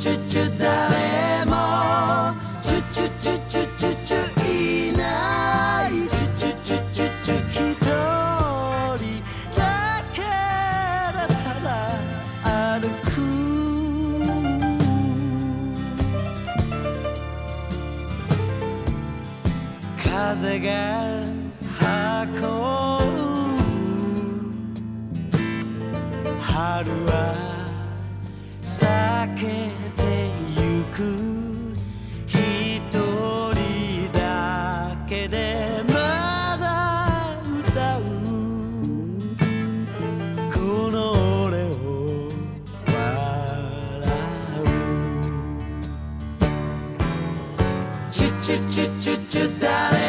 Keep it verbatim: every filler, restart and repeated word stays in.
チュチュ誰もチュチュチュチュチュチュいないチュチュチュチュチュ一人だけだただ歩く風が運ぶ春は避けてゆく一人だけでまだ歌うこの俺を笑うチュチュチュチュチュ誰